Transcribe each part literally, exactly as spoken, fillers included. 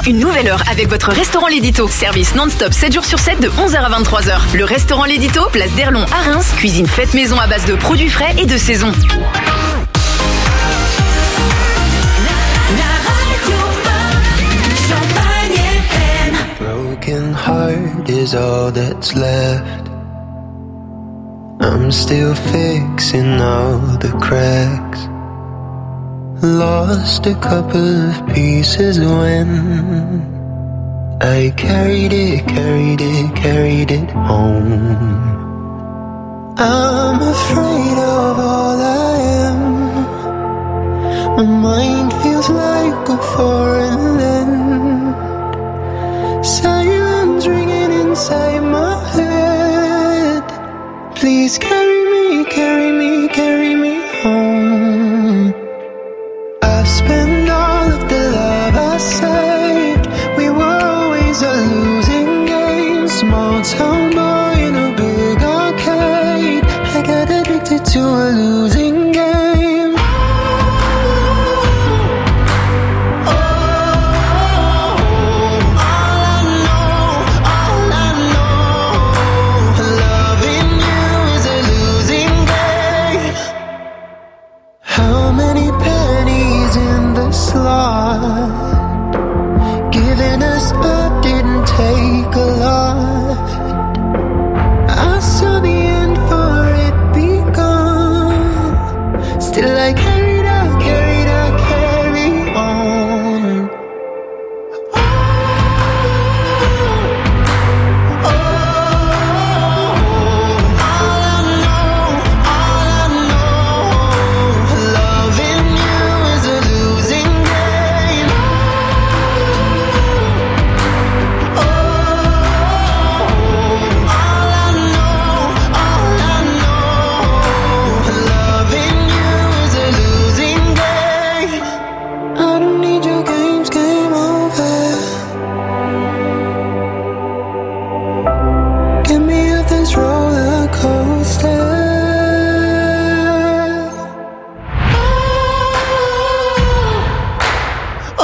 Une nouvelle heure avec votre restaurant L'Édito. Service non-stop sept jours sur sept de onze heures à vingt-trois heures. Le restaurant L'Édito, place d'Erlon à Reims. Cuisine faite maison à base de produits frais et de saison. Broken heart is all that's left. I'm still fixing all the cracks. Lost a couple of pieces when I carried it, carried it, carried it home. I'm afraid of all I am. My mind feels like a foreign land. Silence ringing inside my head. Please carry me, carry me, carry me home. I spent all of the love I saved. We were always a losing game. Small town boy in a big arcade. I got addicted to a losing game. Giving us up didn't take a lot. I saw the end for it begun. Still I carried out, carried out, carry on. Oh, oh, all I know, all I know, loving you is a losing game. Oh, all I know, all I know, loving you is a losing game. I don't need your games, game over. Get me off this roller coaster. Oh,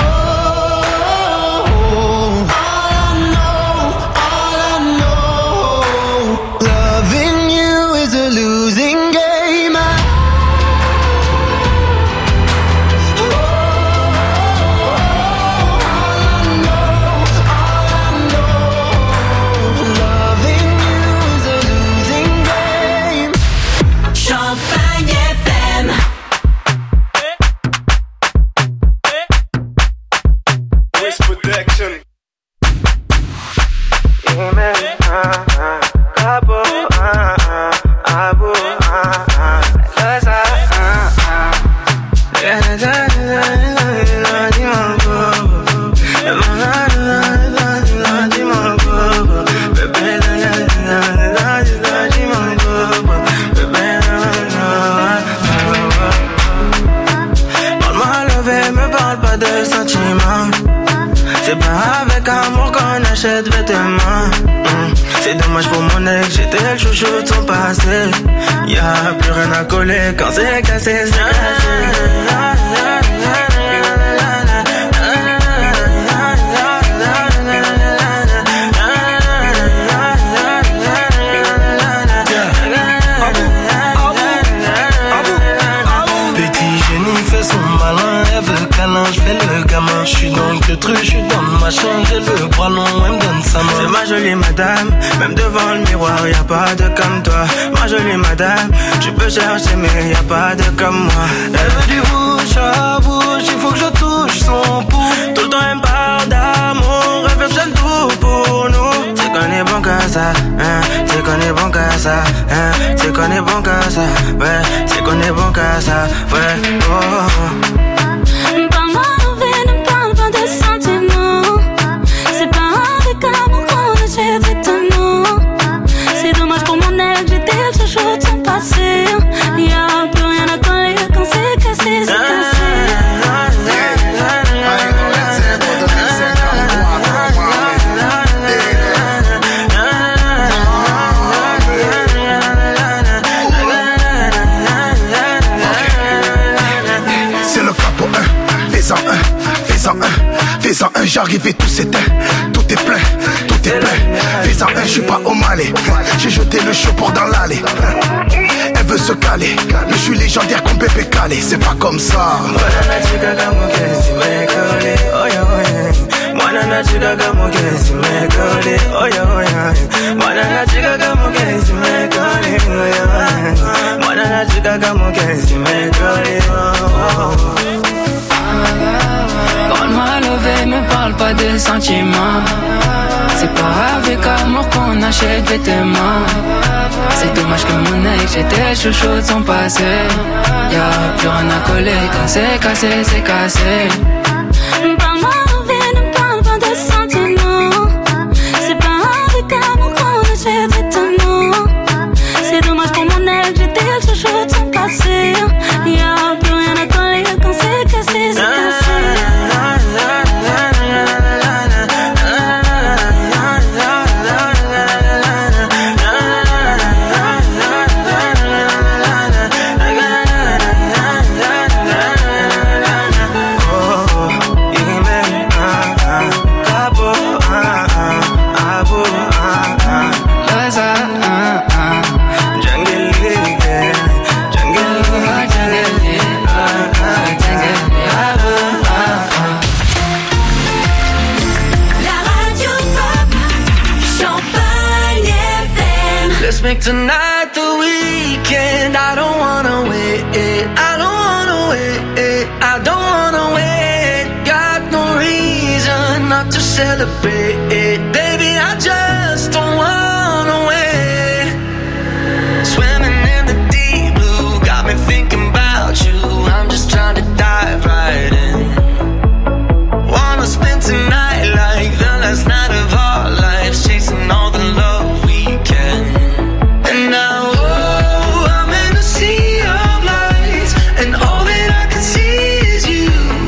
all I know, all I know, loving you is a losing game. Oh, all I know, all I know, loving you is a losing game. Champagne F M. Wiz Protection. Yeah, man. Ah, ah, abo, ah, ah, abo, ah, ah. Cause I, ah, ah. Yeah, da, da, da, da, da, di mon bobo. Da, da, da, da, da, di mon bobo. Bébé, da, da, da, da, da, di mon bobo. Bébé, da, da, da, da. Parle-moi levé, me parle pas de sentiments. C'est pas avec amour qu'on achète vêtements. Mm. C'est dommage pour mon ex, j'étais le chouchou de son passé. Y'a plus rien à coller quand c'est cassé, c'est cassé. Petit génie fait son malin, elle veut câlin, je fais le gamin. Je suis dans le truc, je suis dans le machin, j'ai le bras long, elle me donne sa main. C'est ma jolie madame, même devant le miroir, y'a pas de comme toi. Ma jolie madame, tu peux chercher mais y'a pas de comme moi. Elle veut du bouche à bouche, il faut que je touche son pouls. Tout le temps elle me parle d'amour, elle veut que j'aime tout pour nous. C'est qu'on est bon qu'à ça, hein, c'est qu'on est bon qu'à ça, hein, c'est qu'on est bon qu'à ça, ouais, c'est qu'on est bon qu'à ça, ouais, oh. Parle-moi envers, ne parle pas de sentiments. C'est pas avec amour qu'on achète vêtements. C'est dommage pour mon ex, j'étais le chouchou de son passé. Y'a plus rien à coller quand c'est cassé, c'est cassé. C'est le j'arrive et tout s'éteint. Tout est plein, tout est plein. Fais en un, je suis pas au Malais. J'ai jeté le chaud pour dans l'allée. Elle veut se caler, mais je suis légendaire comme Pépé Calé. C'est pas comme ça. Banana chica como que si me cole, oye oye. Banana chica como que si me cole, oye. Banana chica como que si me cole. Quand m'a levé, me parle pas de sentiments. C'est pas avec amour qu'on achète vêtements. C'est dommage que mon ex, j'étais chouchou de son passé. Y'a plus rien à coller, quand c'est cassé, c'est cassé. Parle-moi envie, ne parle pas de sentiments. C'est pas avec amour qu'on achète vêtements. C'est dommage pour mon ex, j'étais le chouchou de son passé. Y'a plus rien à coller, quand c'est cassé, c'est cassé. Make tonight the weekend. I don't wanna wait. I don't wanna wait. I don't wanna wait. Got no reason not to celebrate. Baby, I just don't wanna wait. Swimming in the deep blue got me thinking about you. I'm just trying to dive right in. Wanna spend tonight like the last night of our lives, chasing all the love we can. And now, oh, I'm in a sea of lights, and all that I can see is you.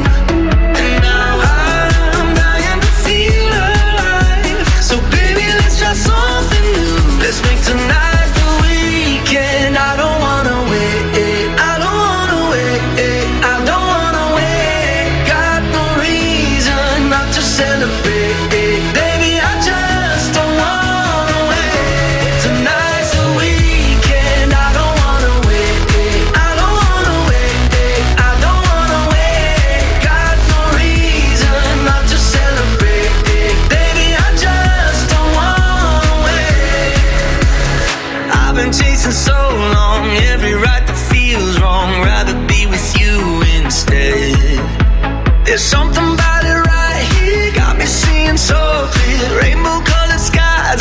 And now I'm dying to feel alive. So baby, let's try something new. Let's make tonight the weekend. I don't wanna wait. I don't wanna wait. I don't wanna wait. Got no reason not to celebrate. Baby, I just don't wanna wait. Tonight's the weekend. I don't wanna wait. I don't wanna wait. I don't wanna wait. Got no reason not to celebrate. Baby, I just don't wanna wait. I've been chasing so long, every right that feels wrong. Rather be with you instead. There's something about it right here, got me seeing so clear. Rainbow colored skies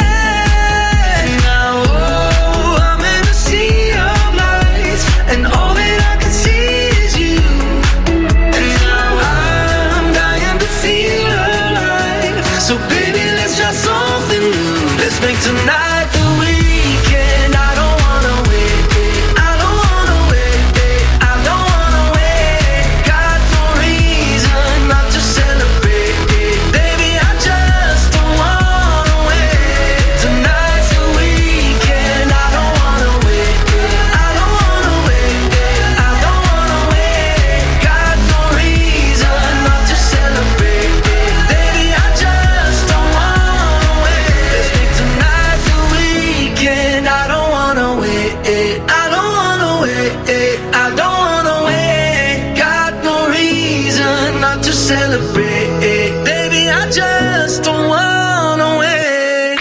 ahead. Now, oh, I'm in a sea of lights, and all that I can see is you. And now I'm dying to feel alive. So baby, let's try something new. Let's make tonight the weekend. I don't wanna wait. I don't wanna wait. I don't wanna wait. Got no reason not to celebrate. Baby, I just don't wanna wait. Tonight's the weekend. I don't wanna wait. I don't wanna wait. I don't wanna wait. Got no reason not to celebrate. Baby, I just don't wanna wait. Let's make tonight the weekend. I don't wanna wait. I don't wanna wait. I don't wanna wait. Got no reason not to celebrate. Baby, I just don't wanna wait.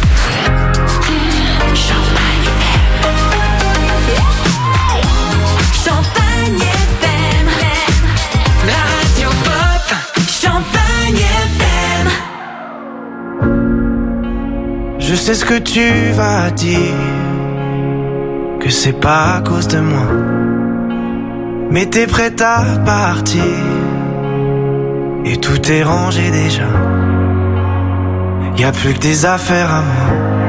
Champagne F M. La radio pop. Champagne F M. Je sais ce que tu vas dire, que c'est pas à cause de moi. Mais t'es prête à partir, et tout est rangé déjà. Y a plus que des affaires à moi.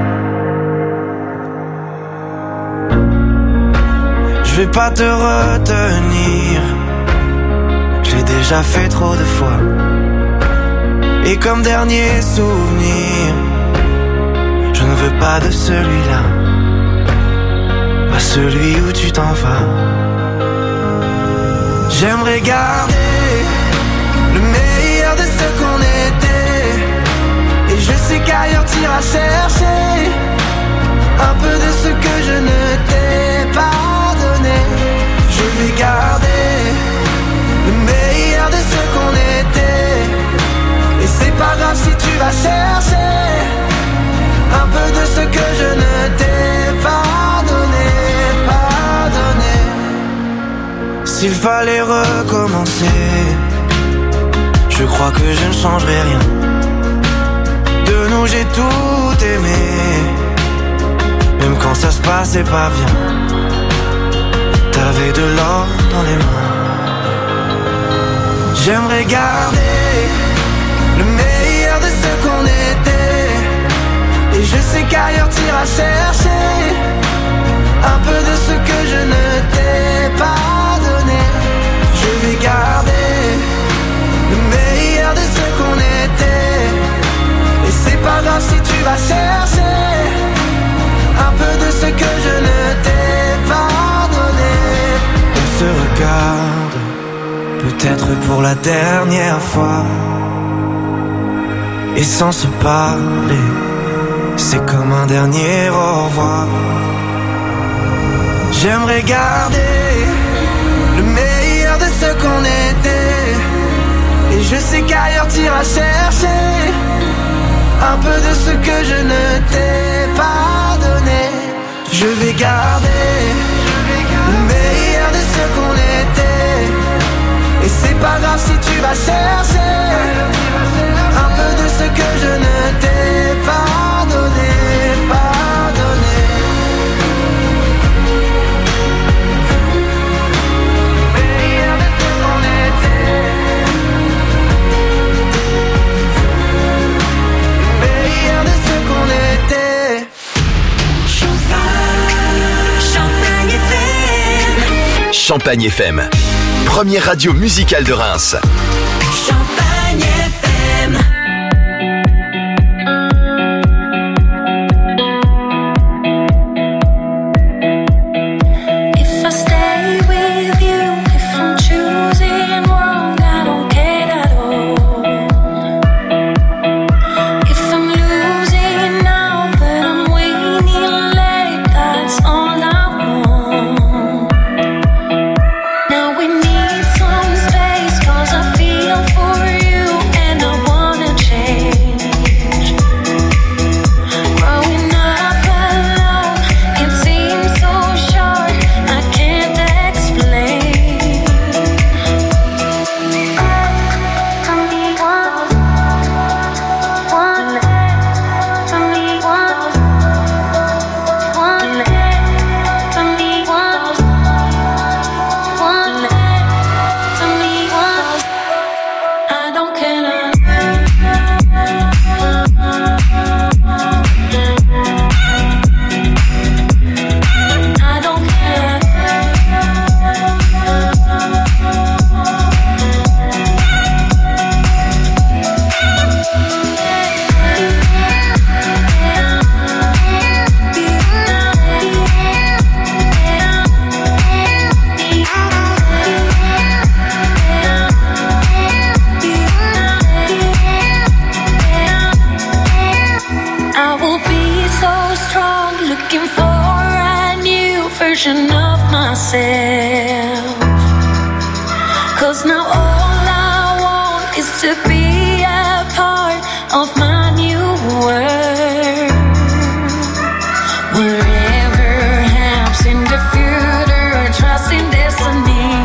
Je vais pas te retenir, j'ai déjà fait trop de fois. Et comme dernier souvenir, je ne veux pas de celui-là, pas celui où tu t'en vas. J'aimerais garder le meilleur de ce qu'on est. sais qu'ailleurs t'iras chercher un peu de ce que je ne t'ai pas donné. Je vais garder le meilleur de ce qu'on était. Et c'est pas grave si tu vas chercher un peu de ce que je ne t'ai pas donné, pas donné. S'il fallait recommencer, je crois que je ne changerai rien. De nous j'ai tout aimé, même quand ça se passait pas bien. T'avais de l'or dans les mains. J'aimerais garder le meilleur de ce qu'on était. Et je sais qu'ailleurs t'iras chercher un peu de ce que je ne t'ai pas donné. Je vais garder le meilleur de ce qu'on était. Et c'est pas grave si tu vas chercher un peu de ce que je ne t'ai pas donné. On se regarde, peut-être pour la dernière fois. Et sans se parler, c'est comme un dernier au revoir. J'aimerais garder le meilleur de ce qu'on était. Et je sais qu'ailleurs t'iras chercher un peu de ce que je ne t'ai pas donné. Je vais garder le meilleur de ce qu'on était. Et c'est pas grave si tu vas chercher un peu de ce que je ne t'ai pas donné, pas donné. Le meilleur de ce qu'on était. Le meilleur de ce qu'on était. Champagne F M. Champagne F M, première radio musicale de Reims. Champagne F M. If I stay with you, if I'm choosing wrong, I don't care at all. If I'm losing now, but I'm winning late, that's all I want. Now we need some space, 'cause I feel for you and I wanna change. Growing up alone, it seems so short, I can't explain. For me, one, one, for me, one, one, for me, one, one, for me, one. I don't care. I don't care. I will be so strong, looking for a new version of myself. 'Cause now all I want is to be a part of my new world. Wherever happens in the future, trust in destiny.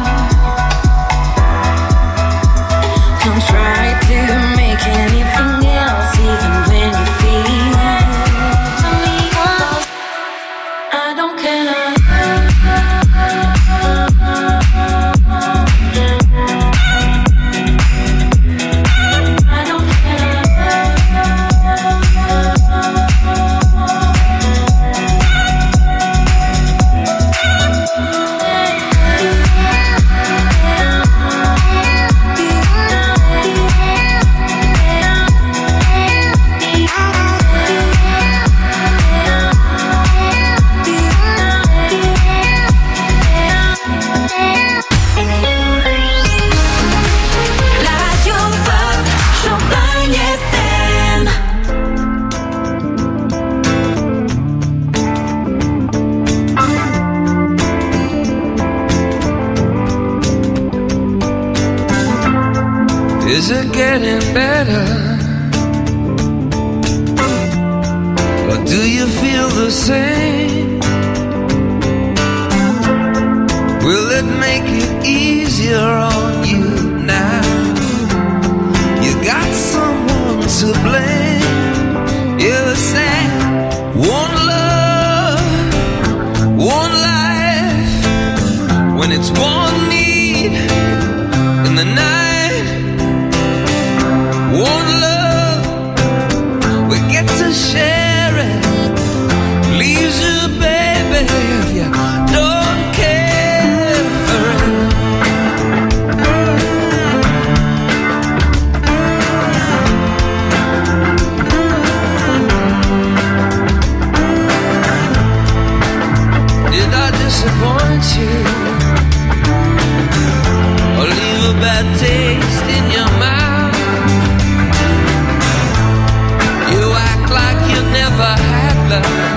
Don't try to make anything else, even when you feel. For me, one, I don't care. I don't care. Is it getting better? Or do you feel the same? Will it make it easier on you now? You got someone to blame. You say one love, one life. When it's one need in the night, one love, we get to share it. Leaves you, baby, if you don't care for it. Did I disappoint you? Or leave a bad taste in your mouth? You act like you never had love,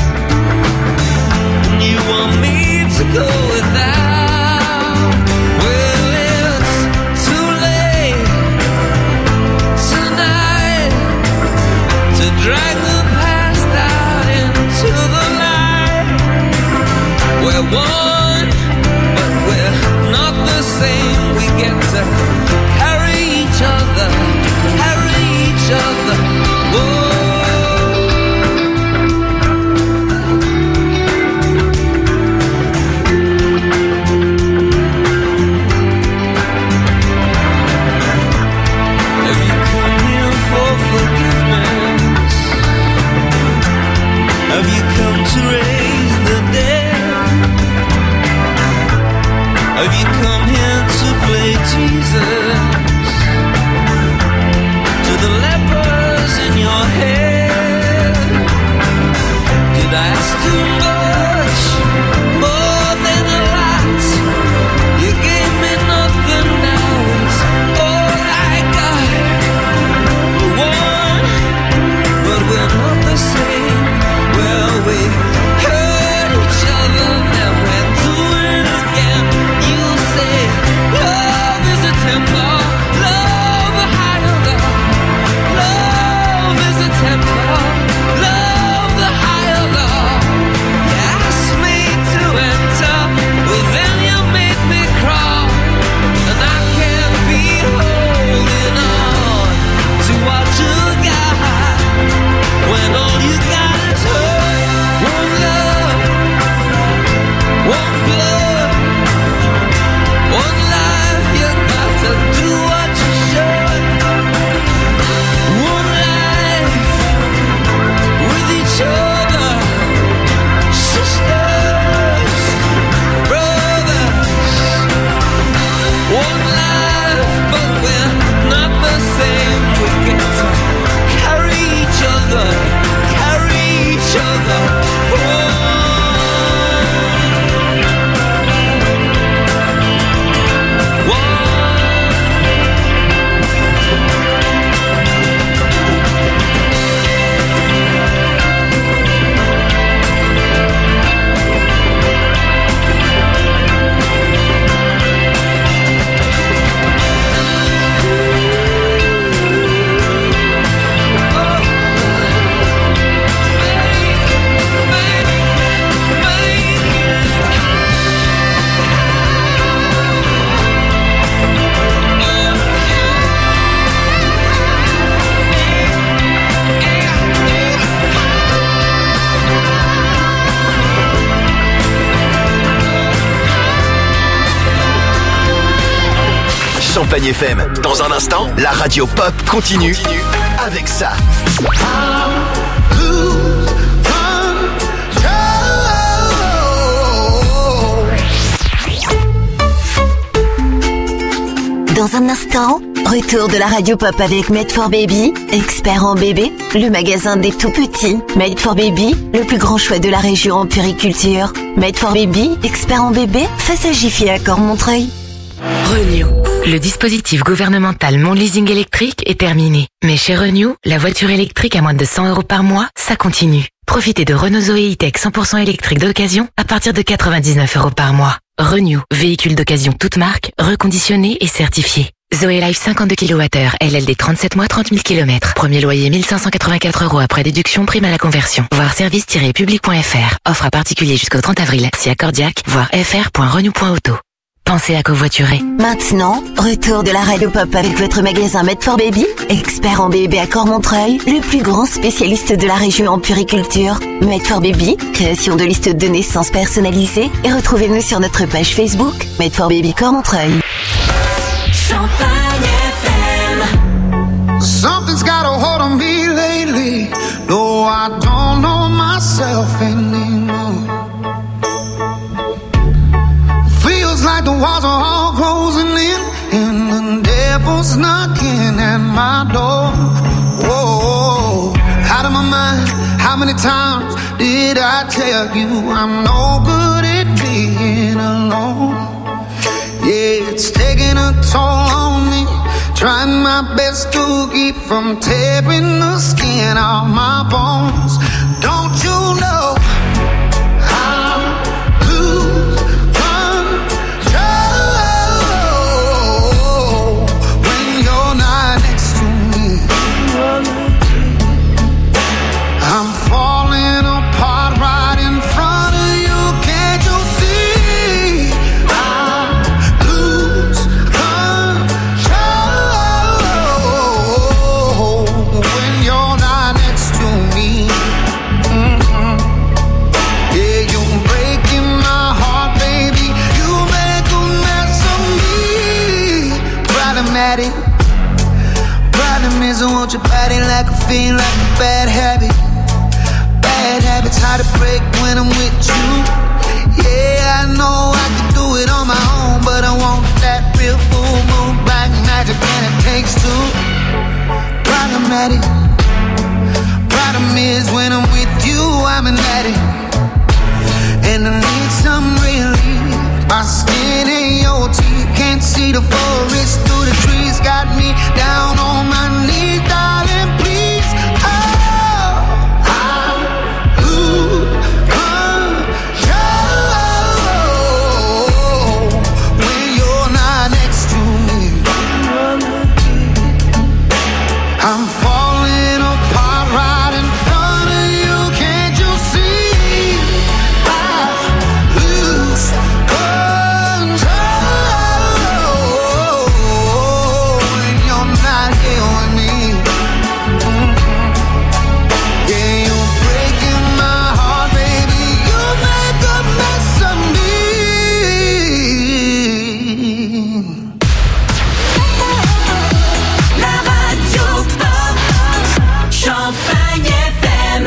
and you want me to go without. Well, it's too late tonight to drag the past out into the light. We're one, but we're not the same. We get to carry each other, carry each other. Whoa. Have you come here for forgiveness? Have you come to raise the dead? Have you come here to play Jesus to the lepers in your head? Did I ask too much, more than a lot? You gave me nothing, now it's all I got. We're one, but we're not the same. Well, we hurt each other, now we're doing it again. You say love is a temper, love a higher love. Love is a temper, love the higher love. You asked me to enter, well then you made me crawl, and I can't be holding on to what you got when all you got is hurt. One love, one blood, one life. You got to do what you should. One life with each other, sisters, brothers. One life, but we're not the same. We get to carry each other, carry each other. One. Champagne F M. Dans un instant, la radio pop continue avec ça. Dans un instant, retour de la radio pop avec Made for Baby, expert en bébé, le magasin des tout petits. Made for Baby, le plus grand choix de la région en puriculture. Made for Baby, expert en bébé, face à Jiffy à Cormontreuil. Renew. Le dispositif gouvernemental Mon Leasing électrique est terminé. Mais chez Renew, la voiture électrique à moins de cent euros par mois, ça continue. Profitez de Renault Zoé E-Tech cent pour cent électrique d'occasion à partir de quatre-vingt-dix-neuf euros par mois. Renew, véhicule d'occasion toute marque, reconditionné et certifié. Zoé Life cinquante-deux kilowattheures, L L D trente-sept mois, trente mille kilomètres. Premier loyer mille cinq cent quatre-vingt-quatre euros après déduction, prime à la conversion. Voir service tiret public point f r. Offre à particulier jusqu'au trente avril. Si accordiaque, voir f r point renew point auto. Pensez à covoiturer. Maintenant, retour de la Radio Pop avec votre magasin Made for Baby, expert en bébé à Cormontreuil, le plus grand spécialiste de la région en puriculture. Made for Baby, création de listes de naissance personnalisées, et retrouvez-nous sur notre page Facebook Made for Baby Cormontreuil. Champagne F M. Something's got a hold on me lately. No, I don't know myself anymore. Feels like the walls are all closing in, and the devil's knocking at my door. Whoa, out of my mind. How many times did I tell you I'm no good at being alone? Yeah, it's taking a toll on me. Trying my best to keep from tearing the skin off my bones. Don't you know I lose control when you're not next to me? I'm falling apart right in front of you. Can't you see? I lose control when you're not next to me. Mm-hmm. Yeah, you're breaking my heart, baby. You make a mess of me. Problematic. Problem is I want your body like a fiend, like a bad habit. Bad habits hard to break when I'm with you. Yeah, I know I can do it on my own, but I want that real full moon black magic, and it takes two. Problematic. Problem is when I'm with you, I'm an addict, and I need some relief. My skin and your teeth can't see the forest through the trees. Got me down on my knees, darling, please. Oh, I lose control when you're not next to me. I'm falling apart right in front of you. Can't you see? I lose control when you're not here with me. Mm-hmm. Yeah, you're breaking my heart, baby. You make a mess of me. La radio pop, Champagne F M.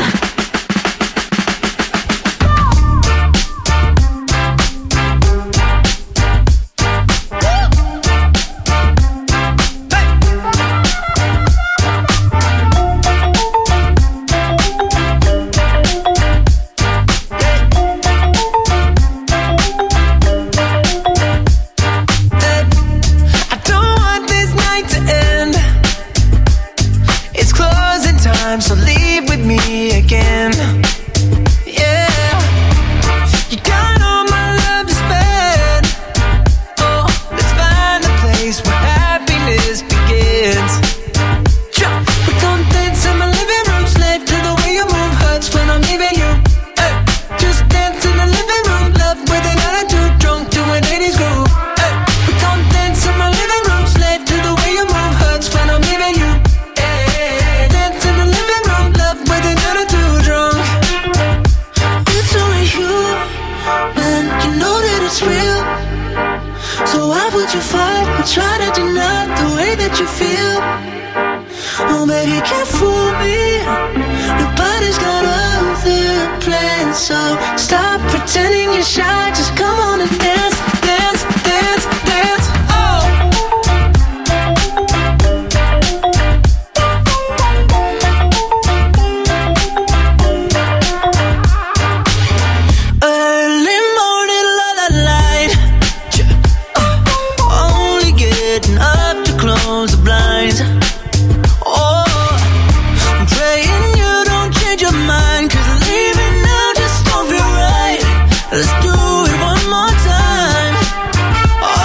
I don't want this night to end. It's closing time, so leave with me again. Yeah, you got all my love to spend. Oh, let's find a place where happiness begins. Jump, we're gonna dance in my living room, slave to the way you move, hurts when I'm leaving you. Hey, just dance in the living room, love with an attitude, drunk to an eighties groove. Hey, we're gonna dance in my living room, slave to the way you move, hurts when I'm leaving you. Hey, dance in the living room, love with an attitude, drunk. It's only you, man, you know that it's real. So why would you fight or try to deny the way that you feel? Oh baby, can't fool me. Nobody's got other plans, so stop pretending you're shy. Just come on and dance, dance, dance, dance. Oh. Early morning, la la light. Uh, only getting up to close the blinds. Oh, I'm praying you don't change your mind, 'cause leaving now just don't feel right. Let's do it one more time.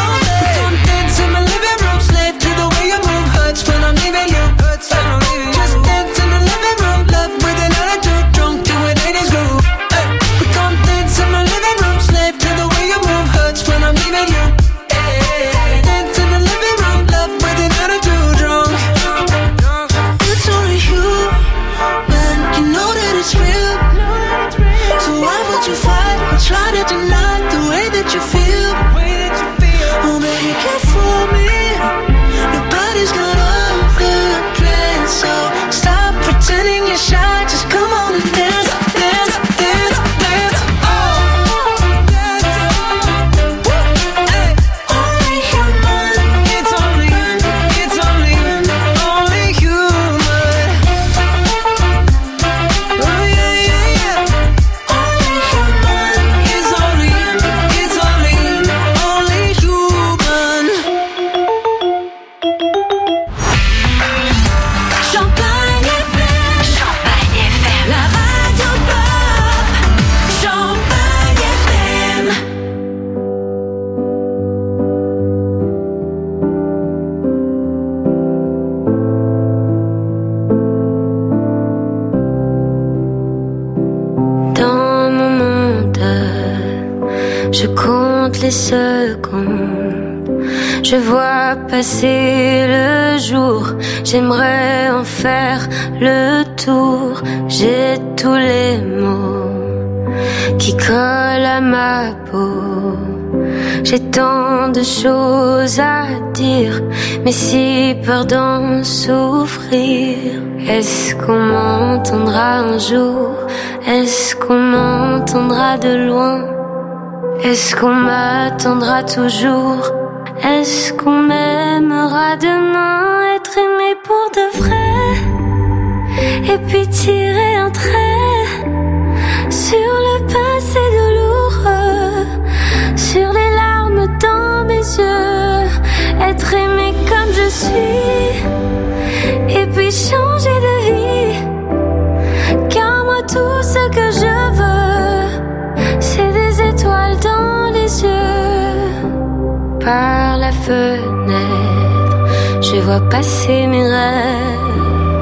les secondes. Je vois passer le jour, j'aimerais en faire le tour. J'ai tous les mots qui collent à ma peau. J'ai tant de choses à dire, mais si peur d'en souffrir. Est-ce qu'on m'entendra un jour? Est-ce qu'on m'entendra de loin? Est-ce qu'on m'attendra toujours? Est-ce qu'on m'aimera demain? Être aimé pour de vrai, et puis tirer un trait sur le passé douloureux, sur les larmes dans mes yeux. Être aimé comme je suis, et puis changer de vie. Car moi tout ce que je veux, c'est des étoiles dans les yeux. Par la fenêtre, je vois passer mes rêves.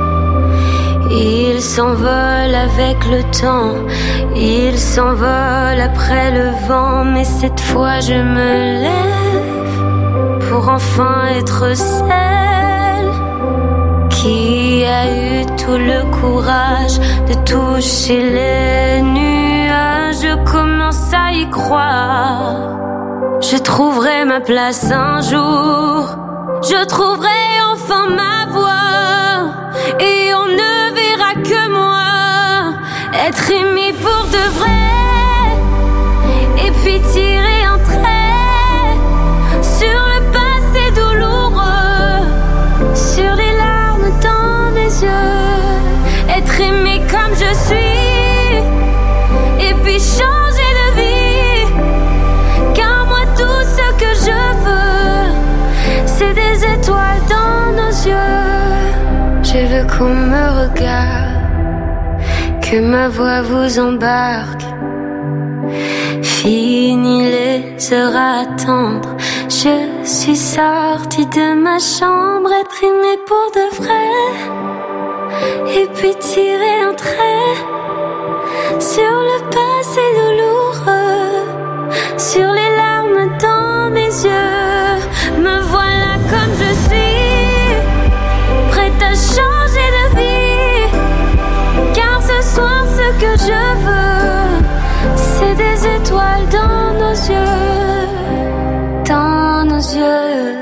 Ils s'envolent avec le temps, ils s'envolent après le vent. Mais cette fois je me lève pour enfin être celle qui a eu tout le courage de toucher les nuages. Je commence à y croire. Je trouverai ma place un jour. Je trouverai enfin ma voix. Et on ne verra que moi. Être aimé pour de vrai. Et puis tirer un trait sur le passé douloureux, sur les larmes dans mes yeux. Être aimé comme je suis, et puis changer de vie. Car moi tout ce que je veux, c'est des étoiles dans nos yeux. Je veux qu'on me regarde, que ma voix vous embarque. Fini les heures à attendre, je suis sortie de ma chambre. Être aimée pour de vrai, et puis tirer un trait sur le passé douloureux, sur les larmes dans mes yeux. Me voilà comme je suis, prête à changer de vie. Car ce soir ce que je veux, c'est des étoiles dans nos yeux, dans nos yeux.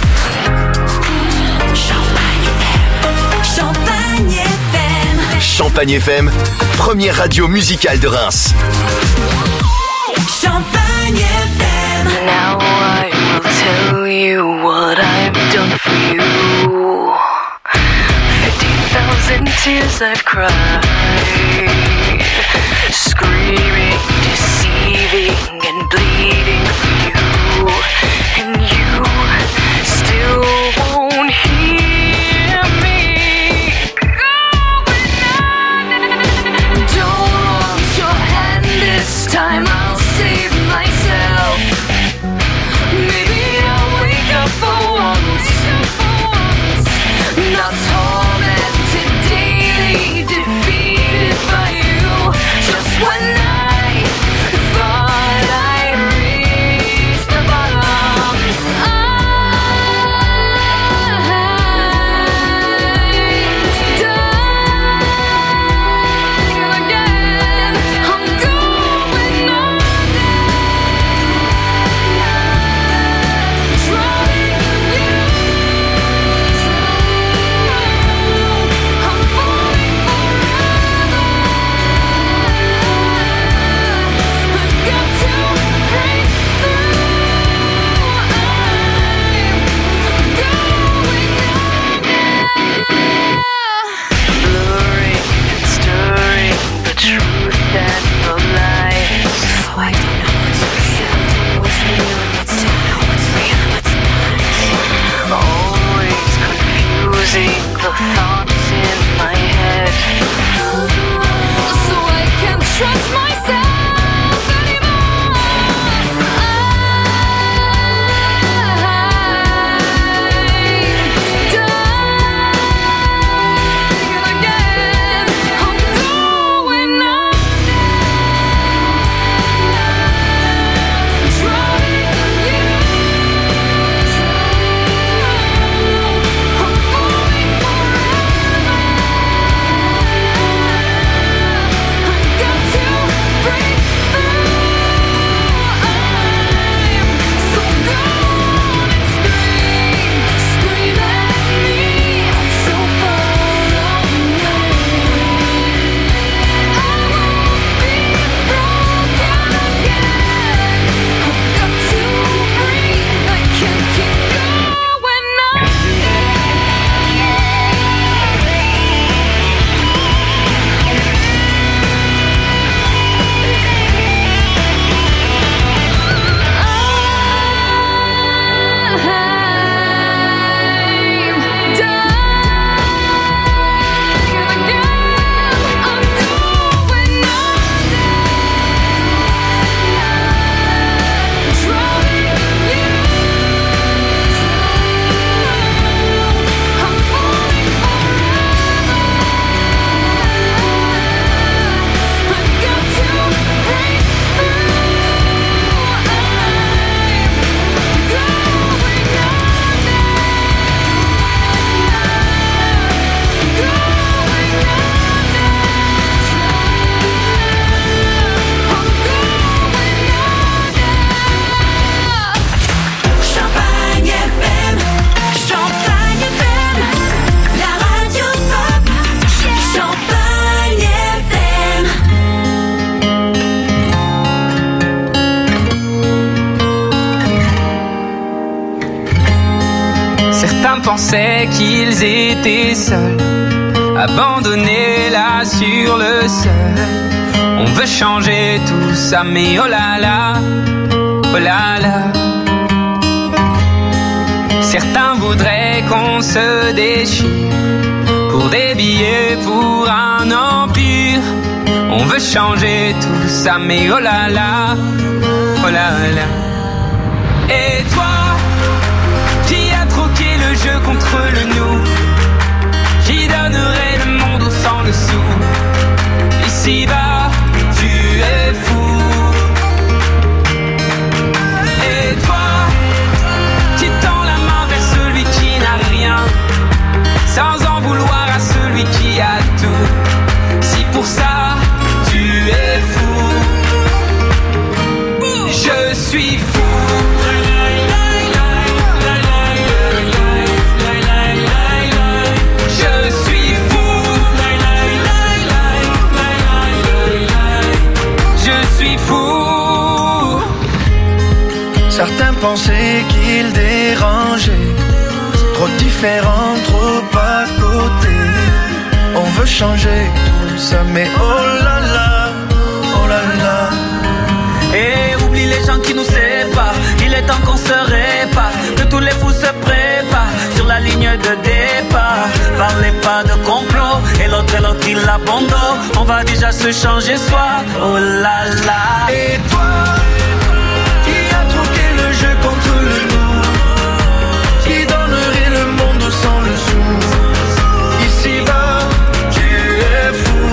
Champagne F M. Champagne F M, première radio musicale de Reims. Champagne F M. Now I will tell you what I've done for you. Fifty thousand tears I've cried, screaming, deceiving and bleeding for you. And you still won't hear me. Don't want your hand this time, I'll save myself. Maybe I'll wake up for once, not tormented daily, defeated by you. Just when I thought I reached the bottom, Certains pensaient qu'ils étaient seuls, abandonnés là sur le sol. On veut changer tout ça, mais oh là là, oh là là. Certains voudraient qu'on se déchire pour des billets, pour un empire. On veut changer tout ça, mais oh là là, oh là là. Et toi, qui a troqué le jeu contre le nous, qui donnerait le monde au sang dessous. Ici-bas, tu es fou. Et toi, qui tend la main vers celui qui n'a rien, sans en vouloir à celui qui a tout. Si pour ça, tu es fou, je suis fou. Certains pensaient qu'ils dérangeaient, trop différents, trop à côté. On veut changer tout ça, mais oh là là, oh là là. Et oublie les gens qui nous séparent, il est temps qu'on se répare, que tous les fous se préparent sur la ligne de départ. Parlez pas de complot, et l'autre et l'autre il abandonne. On va déjà se changer soi, oh là là. Et toi, je contre le nous, qui donnerait le monde sans le sou. Ici-bas, tu es fou.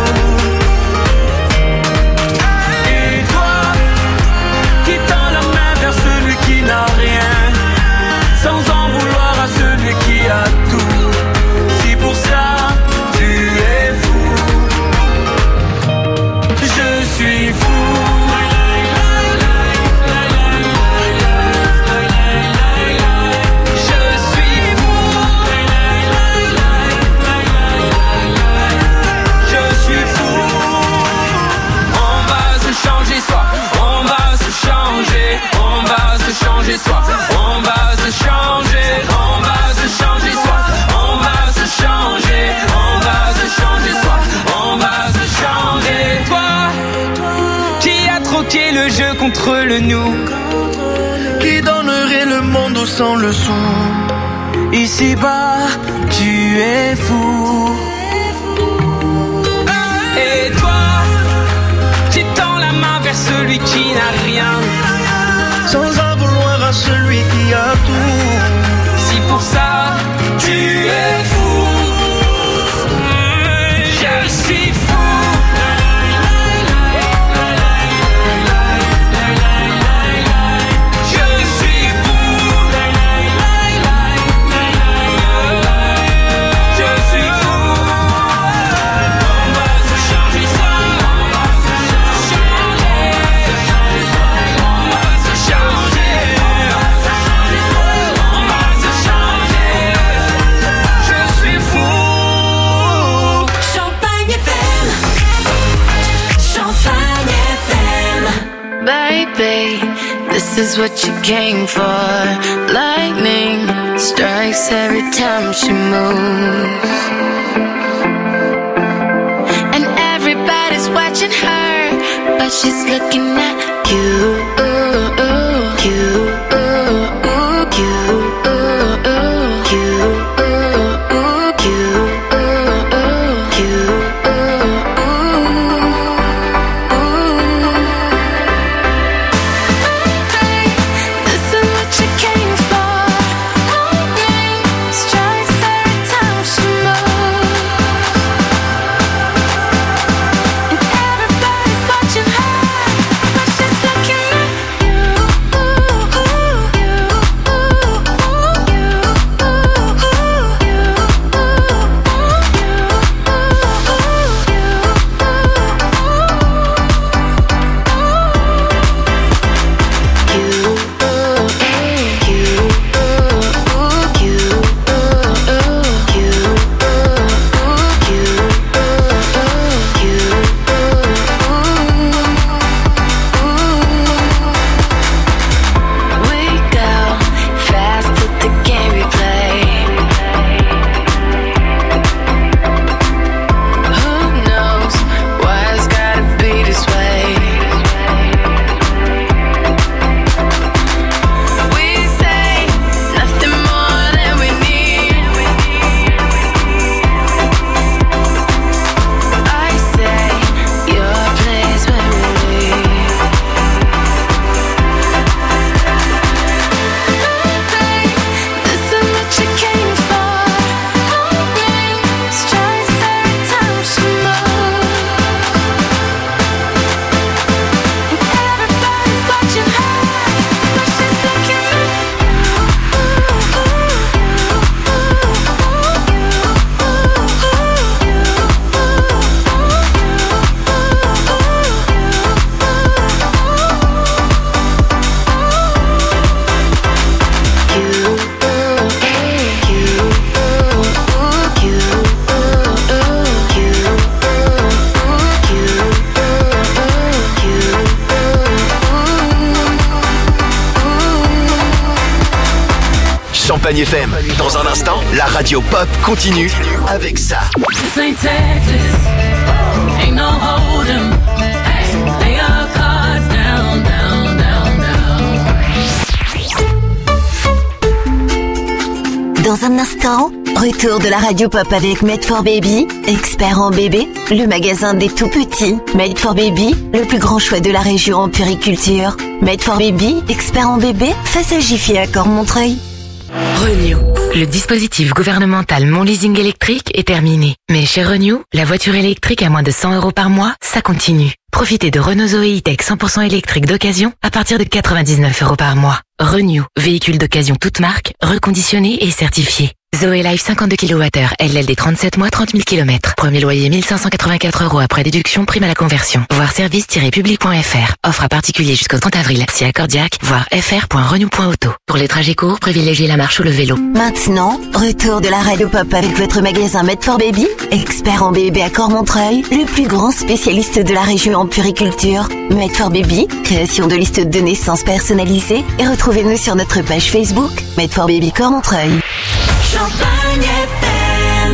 Et toi, qui tend la main vers celui qui n'a rien, sans en vouloir à celui qui a tout. Si pour ça, tu es fou, je suis fou. Changer soi, on va se changer, on va se changer soi, on va se changer, on va se changer soi, on va se changer. Toi, qui a troqué le jeu contre le nous, qui donnerait le monde au sang le sou. Ici-bas, tu es fou. Et toi, qui tend la main vers celui qui n'a rien, sans en vouloir à celui qui a tout. Si pour ça, tu es fou, je suis fou. This is what you came for. Lightning strikes every time she moves, and everybody's watching her, but she's looking at you, you, you. Watching her, but she's looking at you. Champagne F M. Dans un instant, la radio pop continue avec ça. This ain't Texas, ain't no hold'em. Lay your cards down, down, down, down. Dans un instant, retour de la radio pop avec Made for Baby, expert en bébé, le magasin des tout petits. Made for Baby, le plus grand choix de la région en puriculture. Made for Baby, expert en bébé, face à Jiffy à Cormontreuil. Renew. Le dispositif gouvernemental Mon Leasing électrique est terminé. Mais chez Renew, la voiture électrique à moins de cent euros par mois, ça continue. Profitez de Renault Zoé E-Tech cent pour cent électrique d'occasion à partir de quatre-vingt-dix-neuf euros par mois. Renew, véhicule d'occasion toute marque, reconditionné et certifié. Zoé Life cinquante-deux kilowattheures, L L D trente-sept mois, trente mille kilomètres. Premier loyer mille cinq cent quatre-vingt-quatre euros après déduction, prime à la conversion. Voir service tiret public point f r. Offre à particulier jusqu'au trente avril. Si accordiaque, voir f r point renew point auto. Pour les trajets courts, privilégiez la marche ou le vélo. Maintenant, retour de la radio pop avec votre magasin Made for Baby, expert en bébé à Cormontreuil, le plus grand spécialiste de la région en puriculture. Made for Baby, création de listes de naissance personnalisées, et retrouvez-nous sur notre page Facebook Made for Baby Cormontreuil. Champagne F M.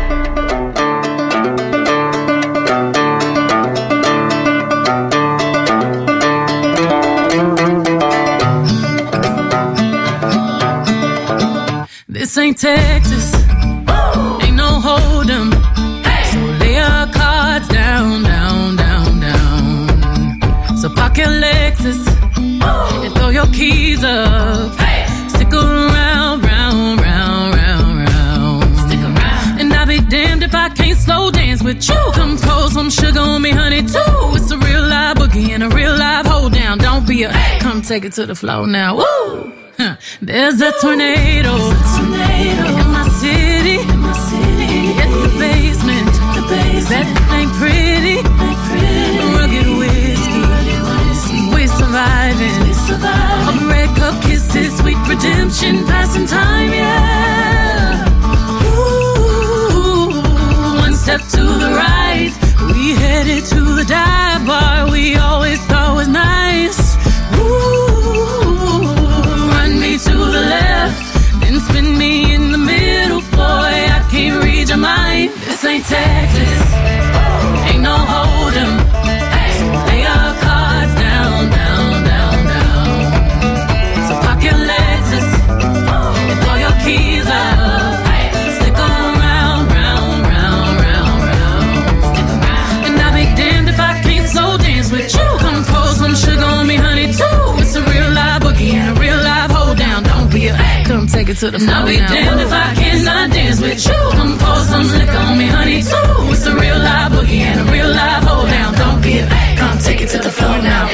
This ain't Texas, ain't no hold'em. So lay your cards down, down, down, down. So park your Lexus and throw your keys up. Stick around, round, round, round, round. Stick around. And I'll be damned if I can't slow dance with you. Come pour some sugar on me, honey, too. It's a real live boogie and a real live hold down. Don't be a, come take it to the floor now. Woo! Huh. There's a tornado, a tornado in my city, in my city. Hit the basement, the basement. That ain't pretty, ain't pretty. Rugged whiskey, rugged whiskey. We're surviving, we surviving. A red cup kisses, sweet redemption, passing time, yeah. Ooh, one step to the right, we headed to the dive bar we always thought was nice. Ooh. To the left, then spin me in the middle, boy, I can't read your mind. This ain't Texas, ain't no hold'em. Lay your cards down, down, down, down. So park your Lexus and throw your keys up. Stick around, round, round, round, round. Stick around. And I'll be damned if I can't slow dance with you. Come pour some sugar on me, honey, too. It's a real live boogie and a real live hold down. Don't be a, come take it to the floor. I'll be now. Damned if I cannot dance with you. Come pour some liquor on me, honey, too. It's a real live boogie and a real live hold down. Don't be a, come take it to the floor now.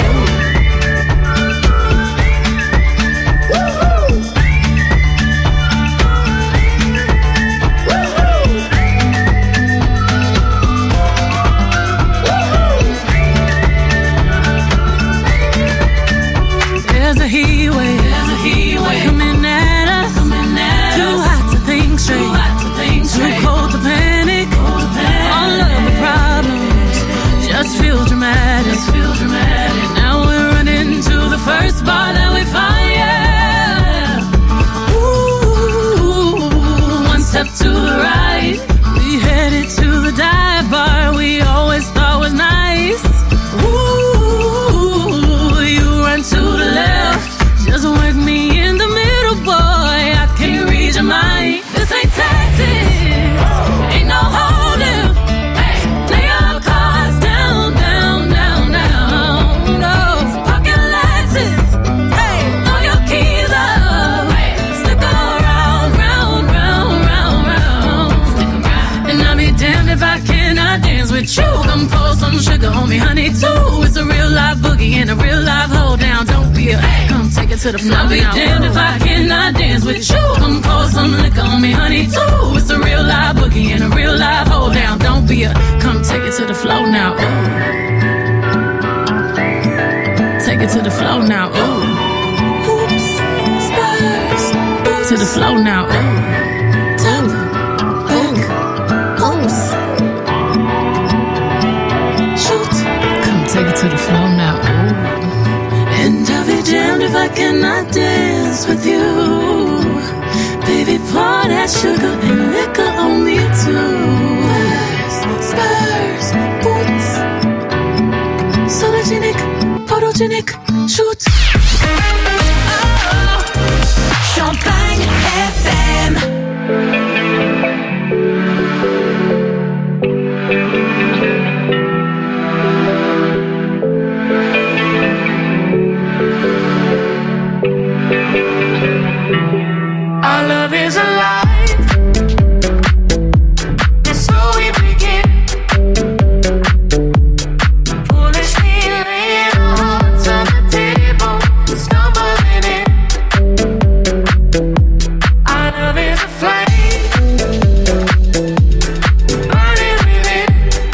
There's a heat wave, there's a heat wave coming at us, coming at too us. Hot to think straight, too hot to think straight, too cold to panic. Cold to panic. All of the problems just feel dramatic, just feel dramatic. Now we're running to the first bar that we find, yeah. Ooh, one step to the right, we headed to the dive bar we always thought was nice. Ooh, you run to the left, just work me in the middle, boy, I can't read your mind. This ain't Texas, ain't no hold'em. Lay your cards down, down, down, down. No, park your Lexus, hey, throw your keys up. Stick around, round, round, round, round. Stick around. And I'll be damned if I cannot dance with you. Come pour some sugar on me, honey, too. It's a real live boogie and a real live hold down. Don't be a, come take it to the floor. I'll be now. Damned if I cannot dance with you. Come pour some liquor on me, honey, too. It's a real live boogie and a real live hold down. Don't be a, come take it to the floor now. Ooh. Take it to the floor now. Ooh. Oops, spurs. Oops. To the floor now. Ooh. Tap, back, oops. Shoot. Come take it to the floor now. Ooh. And I'll be damned if I cannot dance with you. Baby, Baby, pour that sugar and liquor on me too. Spurs, Spurs, boots. Sologenic, photogenic, shoot. Oh, Champagne F M. Our love is alive, and so we begin. Foolishly laying our hearts on the table, stumbling in. Our love is a flame, burning within.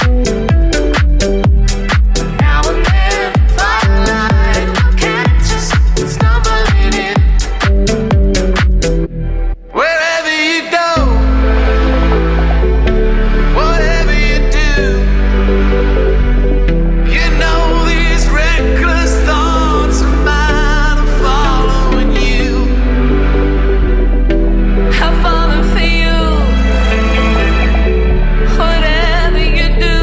Now and then, firelight will catch us stumbling in. Wherever you go, whatever you do, you know these reckless thoughts of mine are following you. I'm falling for you, whatever you do.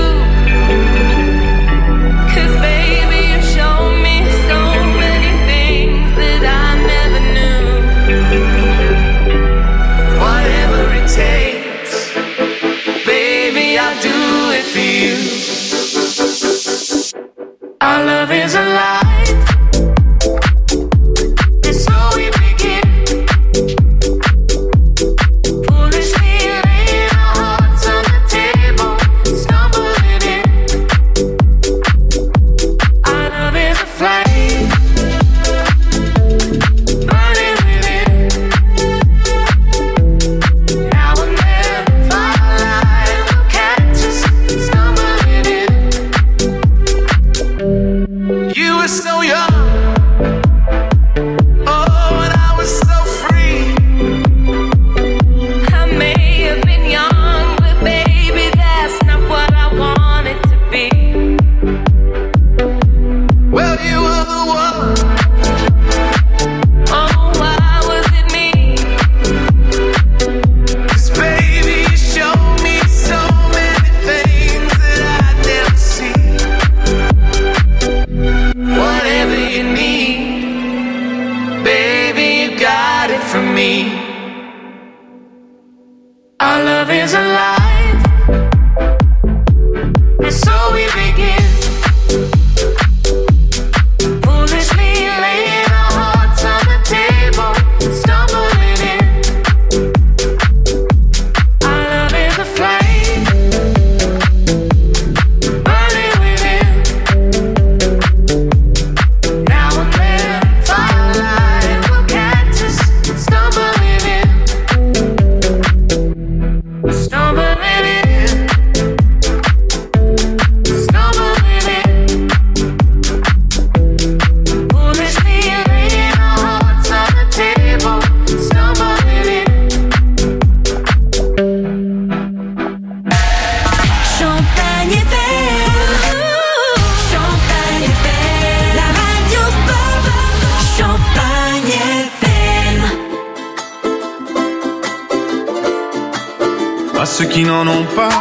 'Cause baby, you show me so many things that I never knew. Whatever it takes, baby, I'll do it for you. Our love is alive, and so we begin. Foolishly laying our hearts on the table, stumbling in. Our love is a flame, burning within. Now and then, firelight will catch us stumbling in. You were so young, oh, and I was so free. I may have been young, but baby, that's not what I wanted to be. Well, you were the one. Oh, why was it me? 'Cause baby, you showed me so many things that I'd never see. Whatever you need, baby, you got it from me. Our love is alive, and so we begin. Foolishly laying our hearts on the table, stumbling in. Our love is a flame, burning within. Now and then, firelight will catch us stumbling in. Stumbling in. Stumbling in. Foolishly laying our hearts on the table, stumbling in. Champagne F M. Champagne F M. La radio pop. Champagne F M. À ceux qui n'en ont pas,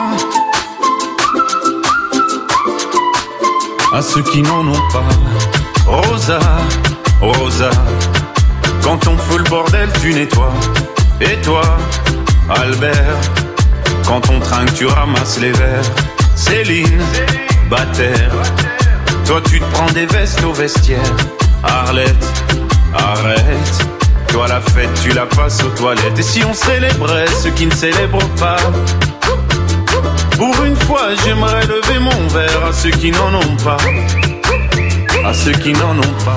à ceux qui n'en ont pas. Rosa, Rosa, quand on fout le bordel, tu nettoies. Et toi, Albert, quand on trinque, tu ramasses les verres. Céline, Bataire, toi tu te prends des vestes au vestiaire. Arlette, arrête, toi la fête, tu la passes aux toilettes. Et si on célébrait ceux qui ne célèbrent pas? Pour une fois, j'aimerais lever mon verre à ceux qui n'en ont pas. À ceux qui n'en ont pas.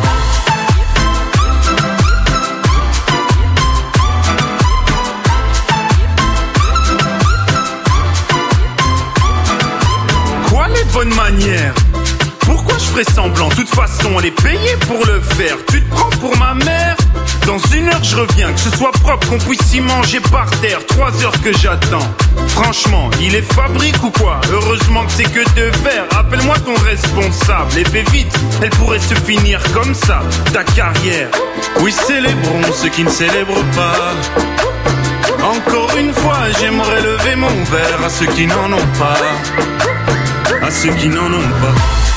Quoi les bonnes manières? Pourquoi je ferais semblant? De toute façon, elle est payée pour le faire. Tu te prends pour ma mère? Dans une heure, je reviens, que ce soit propre, qu'on puisse y manger par terre. Trois heures que j'attends. Franchement, il est fabrique ou quoi? Heureusement que c'est que de verre. Appelle-moi ton responsable et fais vite. Elle pourrait se finir comme ça, ta carrière. Oui, célébrons ceux qui ne célèbrent pas. Encore une fois, j'aimerais lever mon verre à ceux qui n'en ont pas, à ceux qui n'en ont pas.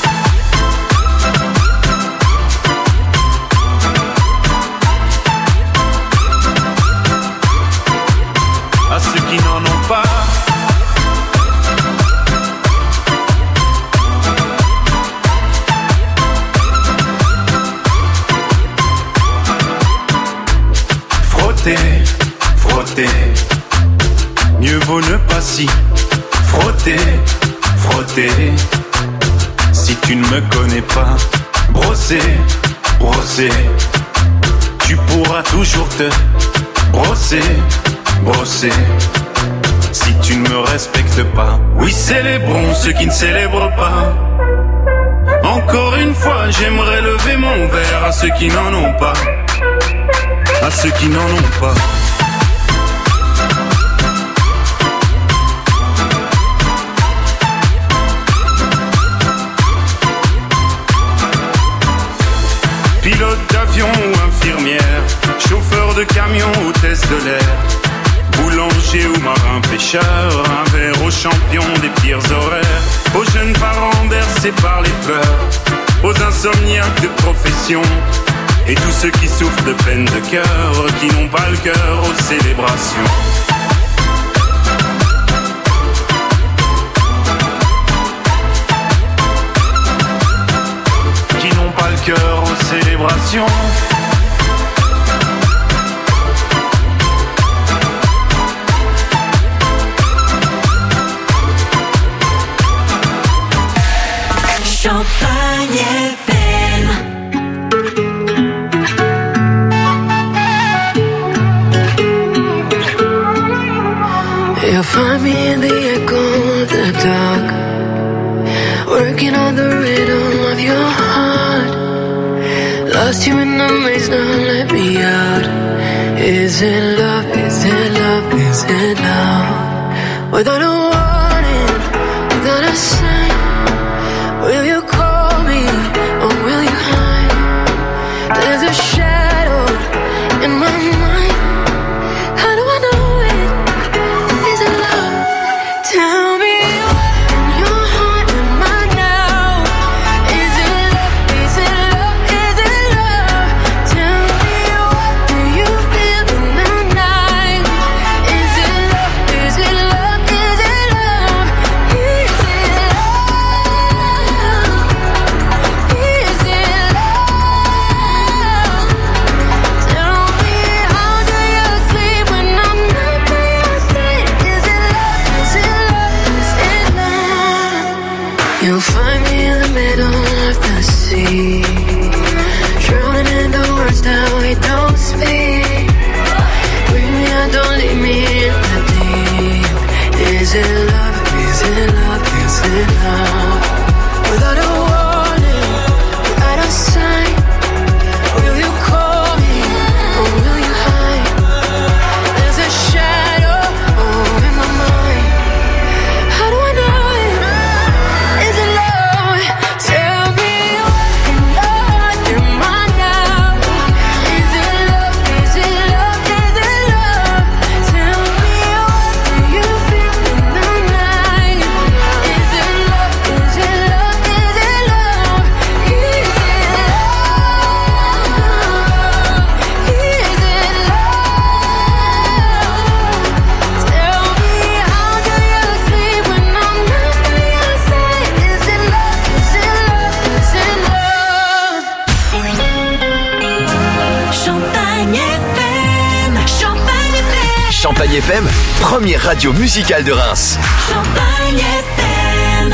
À ceux qui n'en ont pas. Frotter, frotter, mieux vaut ne pas s'y frotter, frotter. Si tu ne me connais pas, brosser, brosser, tu pourras toujours te brosser, brosser. Si tu ne me respectes pas, oui célébrons ceux qui ne célèbrent pas. Encore une fois, j'aimerais lever mon verre à ceux qui n'en ont pas, à ceux qui n'en ont pas. Pilote d'avion ou infirmière, chauffeur de camion, hôtesse de l'air, boulanger ou marin pêcheur, un verre aux champions des pires horaires, aux jeunes parents bercés par les pleurs, aux insomniaques de profession, et tous ceux qui souffrent de peine de cœur, qui n'ont pas le cœur aux célébrations. Qui n'ont pas le cœur aux célébrations. Champagne F M. You'll find me in the echo of the dark, working on the rhythm of your heart. Lost you in the maze, now let me out. Is it love, is it love, is it love? Without a warning, without a sign, will you call me or will you hide? There's a shadow in my mind. How do I know it? Is it love? Tell me what in your heart am I now? Is it love? Is it love? Is it love? Tell me what do you feel in the night? Is it love? Is it love? Is it love? Is it love? Is it love? Tell me how do you sleep when I'm not by your side? Is it love? Is it love? Is it love? You'll find me in the middle of the sea, drowning in the words that we don't speak. Bring me out, don't leave me in the deep. Is it love? Is it love? Is it love? Without a warning, without a sign, will you call me or will you hide? There's a shadow oh, in my mind. How do I know it? Is it love? Tell me what in your heart am I now? Is it love? Is it love? Is it love? Tell me what do you feel in the night? Is it love? Is it love? Is it love? Is it love? Is it love? Tell me how do you sleep when I'm not by your side? Is it love? Is it love? Is it love? Champagne F M. Champagne F M. Champagne F M, première radio musicale de Reims. Champagne F M.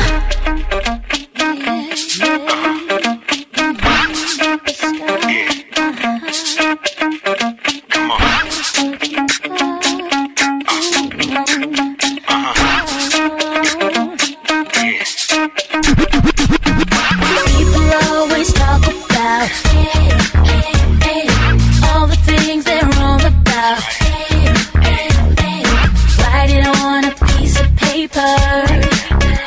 People always talk about all the things they're wrong about. Write it on a piece of paper.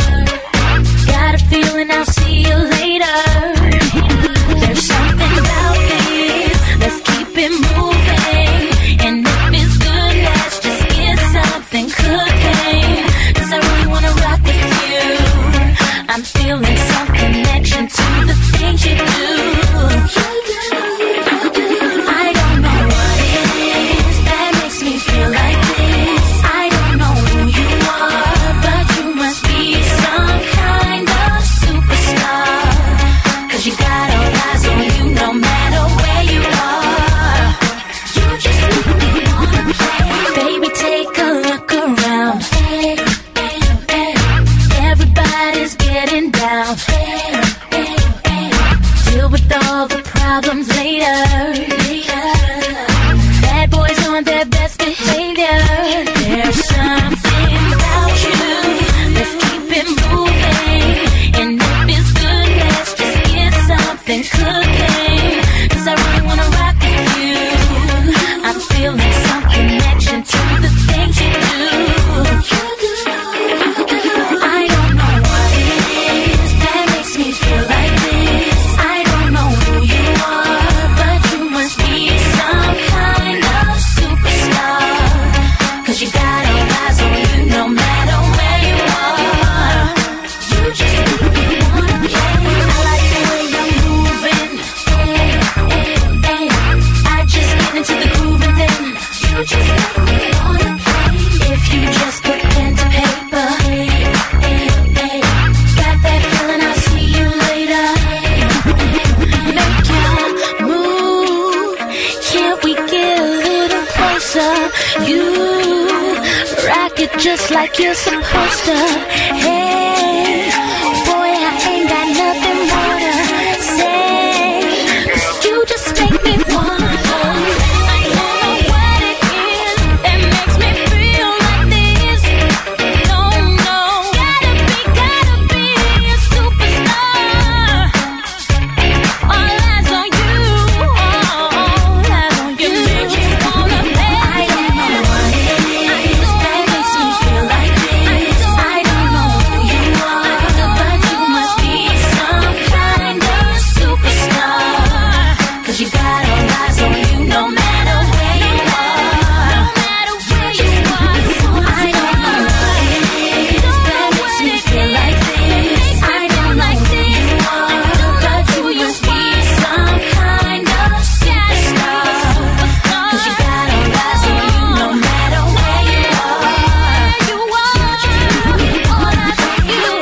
you got all eyes on you no matter where you are. You just make me wanna play. I like the way you're moving. Hey, hey, hey. I just get into the groove and then you just make me wanna play. If you just put pen to paper. Hey, hey, hey. Got that feeling, I'll see you later. Hey, hey. Make your move. Can't we get a little closer? You rock it just like you're supposed to. Hey, boy, I ain't got nothing more to say. 'Cause you just make me wanna play. I don't know what it is that makes me feel like this. No, no, gotta be, gotta be a superstar. All eyes on you, all eyes on you. You make me wanna play. I don't know what it is that makes me feel like this. I don't know who you are, but you must be some kind of superstar. 'Cause you got all eyes on you no matter where you are. No matter where you are. I don't know what it is that makes me feel like this. I don't know who you are, but you must be some kind of superstar. 'Cause you got all eyes on you no matter where you are. You are all eyes on you.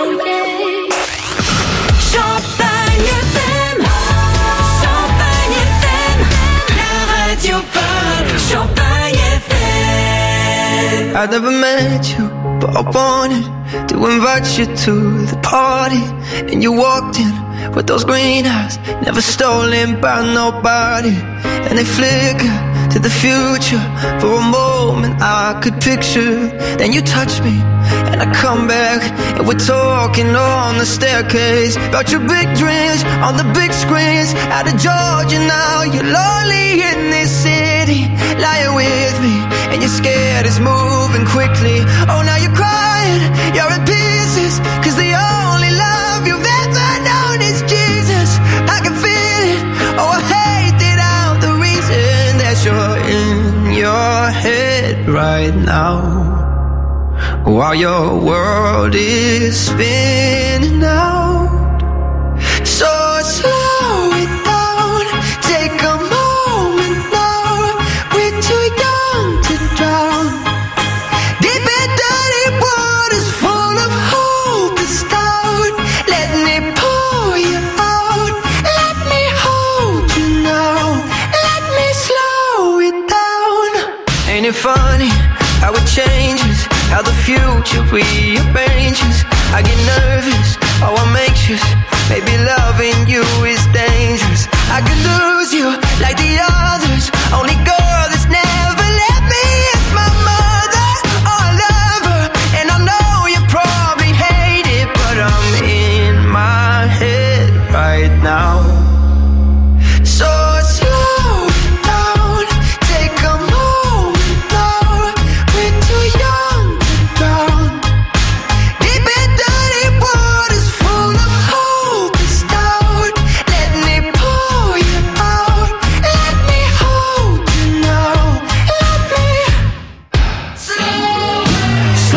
Champagne F M, Champagne F M, la radio pop, Champagne F M. I never met you, but I wanted to invite you to the party. And you walked in with those green eyes, never stolen by nobody. And they flicker to the future. For a moment I could picture. Then you touch me, and I come back, and we're talking on the staircase about your big dreams on the big screens. Out of Georgia now, you're lonely in this city, lying with me, and you're scared it's moving quickly. Oh, now you're crying, you're in pieces, 'cause the only love you've ever known is Jesus. I can feel it, oh I hate it out, the reason that you're in your head right now, while your world is spinning out. So slow it down, take a moment now. We're too young to drown. Deep and dirty waters full of hope is down. Let me pull you out. Let me hold you now. Let me slow it down. Ain't it funny how it changes, how the future rearranges? I get nervous, oh I'm anxious. Maybe loving you is dangerous. I could lose you like the